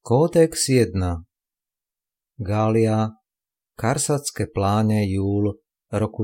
Kódex 1. Gália, Karsatské pláne, júl roku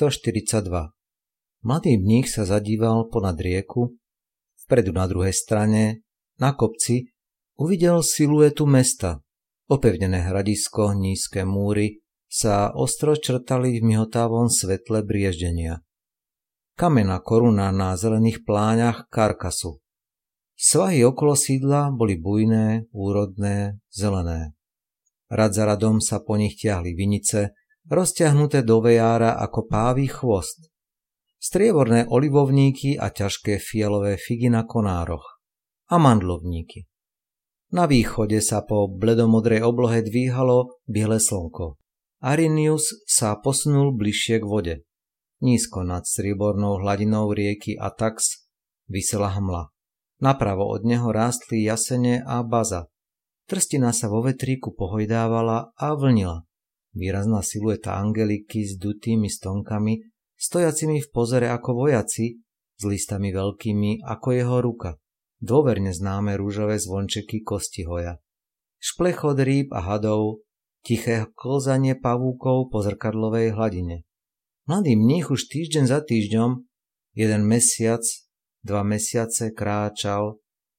342. Mladý mních sa zadíval ponad rieku. Vpredu na druhej strane, na kopci, uvidel siluetu mesta. Opevnené hradisko, nízke múry sa ostro črtali v mihotavom svetle brieždenia. Kamenná koruna na zelených pláňach Karkasu. Svahy okolo sídla boli bujné, úrodné, zelené. Rad za radom sa po nich tiahli vinice, rozťahnuté do vejára ako pávý chvost. Strieborné olivovníky a ťažké fialové figy na konároch. A mandlovníky. Na východe sa po bledomodrej oblohe dvíhalo biele slnko. Arinius sa posunul bližšie k vode. Nízko nad striebornou hladinou rieky Atax visela hmla. Napravo od neho rástli jasene a baza. Trstina sa vo vetríku pohojdávala a vlnila. Výrazná silueta Angeliky s dutými stonkami, stojacimi v pozere ako vojaci, s listami veľkými ako jeho ruka. Dôverne známe rúžové zvončeky Kostihoja. Šplechot rýb a hadov, tiché klzanie pavúkov po zrkadlovej hladine. Mladý mních už týždeň za týždňom, jeden mesiac, 2 mesiace kráčal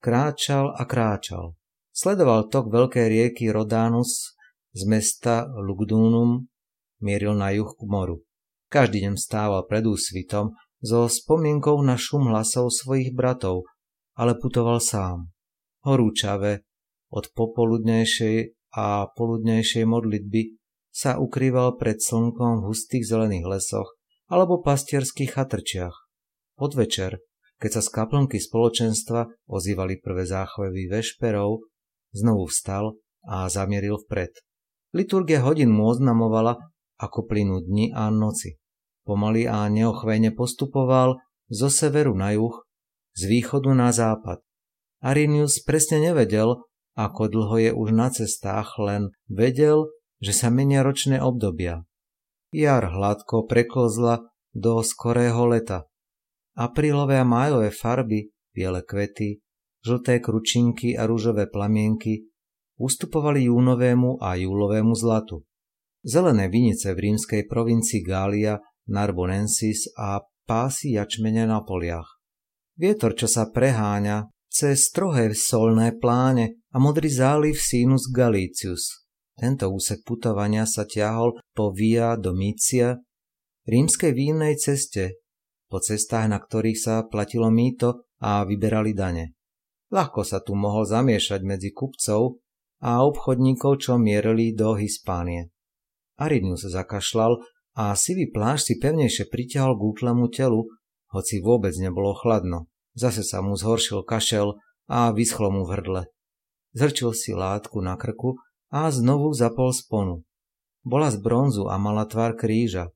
a kráčal. Sledoval tok veľkej rieky Rodanus z mesta Lugdunum, mieril na juh k moru. Každý deň stával pred úsvitom so spomienkou na šum hlasov svojich bratov, ale putoval sám. Horúčave od popoludnejšej a poludnejšej modlitby sa ukrýval pred slnkom v hustých zelených lesoch alebo pastierských chatrčiach. Podvečer, keď sa z kaplnky spoločenstva ozývali prvé záchvevy vešperov, znovu vstal a zamieril vpred. Liturgia hodín mu oznamovala, ako plynú dni a noci. Pomaly a neochvejne postupoval zo severu na juh, z východu na západ. Arinius presne nevedel, ako dlho je už na cestách, len vedel, že sa menia ročné obdobia. Jar hladko preklzla do skorého leta. Aprílové a májové farby, biele kvety, žlté kručinky a rúžové plamienky ustupovali júnovému a júlovému zlatu. Zelené vinice v rímskej provincii Gália, Narbonensis a pásy jačmene na poliach. Vietor, čo sa preháňa cez strohé solné pláne a modrý záliv Sinus Galicius. Tento úsek putovania sa ťahol po Via Domitia, rímskej vínnej ceste, po cestách, na ktorých sa platilo mýto a vyberali dane. Ľahko sa tu mohol zamiešať medzi kupcov a obchodníkov, čo mierili do Hispánie. Arinius zakašľal a sivý plášť si pevnejšie pritiahol k útlemu telu, hoci vôbec nebolo chladno. Zase sa mu zhoršil kašel a vyschlo mu v hrdle. Zhrčil si látku na krku a znovu zapol sponu. Bola z bronzu a mala tvar kríža.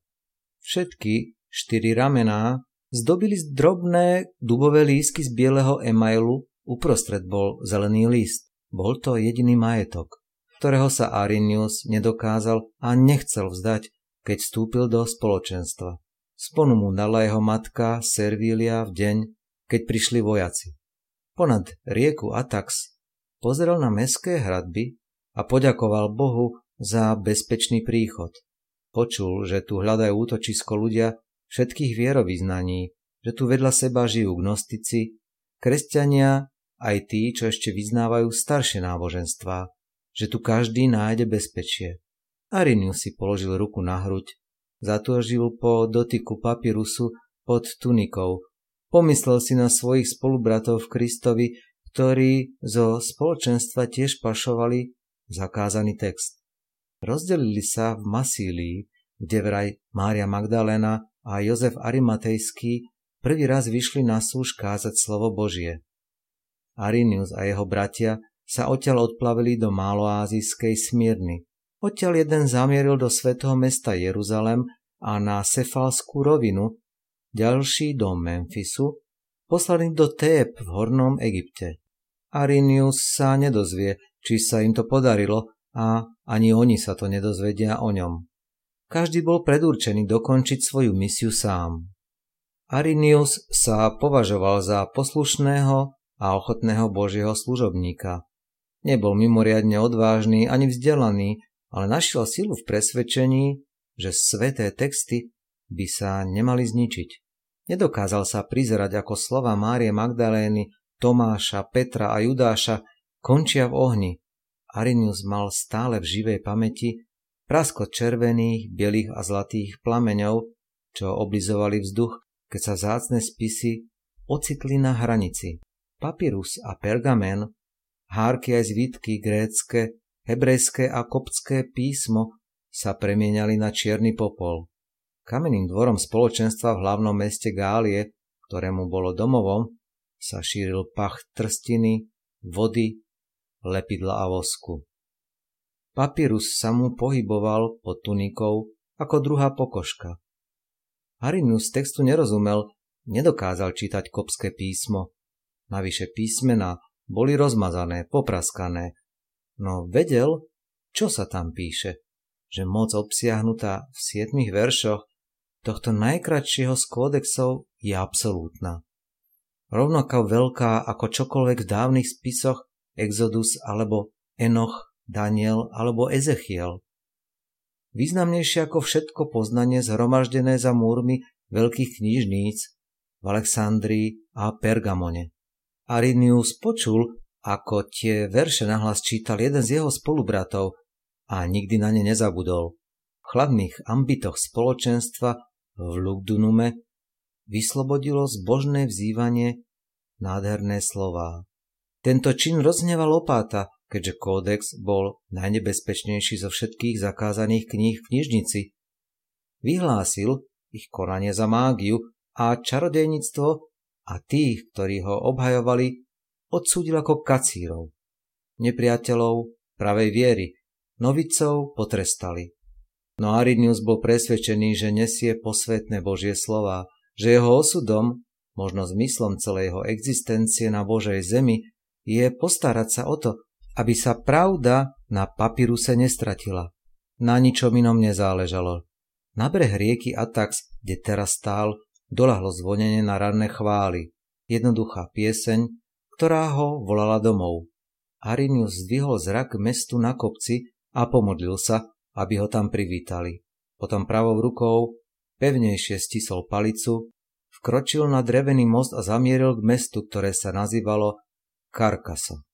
Všetky 4 ramená zdobili drobné dubové lístky z bieleho emailu, uprostred bol zelený list. Bol to jediný majetok, ktorého sa Arinius nedokázal a nechcel vzdať, keď vstúpil do spoločenstva. Sponu mu dala jeho matka Servilia v deň, keď prišli vojaci. Ponad rieku Atax pozrel na mestské hradby a poďakoval Bohu za bezpečný príchod. Počul, že tu hľadajú útočisko ľudia všetkých vierovyznaní, že tu vedľa seba žijú gnostici, kresťania, aj tí, čo ešte vyznávajú staršie náboženstvá, že tu každý nájde bezpečie. Arinius si položil ruku na hruď, zatúžil po dotyku papirusu pod tunikou, pomyslel si na svojich spolubratov v Kristovi, ktorí zo spoločenstva tiež pašovali zakázaný text. Rozdelili sa v Masílii, kde vraj Mária Magdaléna a Jozef Arimatejský prvý raz vyšli na súž kázať slovo Božie. Arinius a jeho bratia sa odtiaľ odplavili do máloázijskej Smírny. Odtiaľ jeden zamieril do svätého mesta Jeruzalem a na Sefalskú rovinu, ďalší do Memfisu, poslaný do Tép v Hornom Egypte. Arinius sa nedozvie, či sa im to podarilo, a ani oni sa to nedozvedia o ňom. Každý bol predurčený dokončiť svoju misiu sám. Arinius sa považoval za poslušného a ochotného Božieho služobníka. Nebol mimoriadne odvážny ani vzdelaný, ale našiel silu v presvedčení, že sväté texty by sa nemali zničiť. Nedokázal sa prizerať, ako slova Márie Magdalény, Tomáša, Petra a Judáša končia v ohni. Arinius mal stále v živej pamäti praskot červených, bielých a zlatých plameňov, čo oblizovali vzduch, keď sa vzácne spisy ocitli na hranici. Papyrus a pergamen, hárky aj zvitky, grécke, hebrejské a koptské písmo sa premieniali na čierny popol. Kamenným dvorom spoločenstva v hlavnom meste Gálie, ktorému bolo domovom, sa šíril pach trstiny, vody, lepidla a vosku. Papyrus sa mu pohyboval pod tunikou ako druhá pokožka. Arinius textu nerozumel, nedokázal čítať koptské písmo. Navyše písmená boli rozmazané, popraskané, no vedel, čo sa tam píše, že moc obsiahnutá v 7 veršoch tohto najkratšieho z kódexov je absolútna. Rovnako veľká ako čokoľvek v dávnych spisoch Exodus alebo Enoch, Daniel alebo Ezechiel. Významnejšie ako všetko poznanie zhromaždené za múrmi veľkých knižníc v Alexandrii a Pergamone. Arinius počul, ako tie verše nahlas čítal jeden z jeho spolubratov a nikdy na ne nezabudol. V chladných ambitoch spoločenstva v Lugdunume vyslobodilo zbožné vzývanie nádherné slová. Tento čin rozhneval opáta, keďže kódex bol najnebezpečnejší zo všetkých zakázaných kníh v knižnici. Vyhlásil ich konanie za mágiu a čarodejníctvo a tých, ktorí ho obhajovali, odsúdil ako kacírov. Nepriateľov pravej viery, novicov potrestali. No Arinius bol presvedčený, že nesie posvätné Božie slová, že jeho osudom, možno zmyslom celej jeho existencie na Božej zemi, je postarať sa o to, aby sa pravda na papyruse nestratila. Na ničom inom nezáležalo. Na breh rieky Atax, kde teraz stál, doľahlo zvonenie na ranné chvály. Jednoduchá pieseň, ktorá ho volala domov. Arinius zdvihol zrak k mestu na kopci a pomodlil sa, aby ho tam privítali. Potom pravou rukou pevnejšie stisol palicu, vkročil na drevený most a zamieril k mestu, ktoré sa nazývalo Karkaso.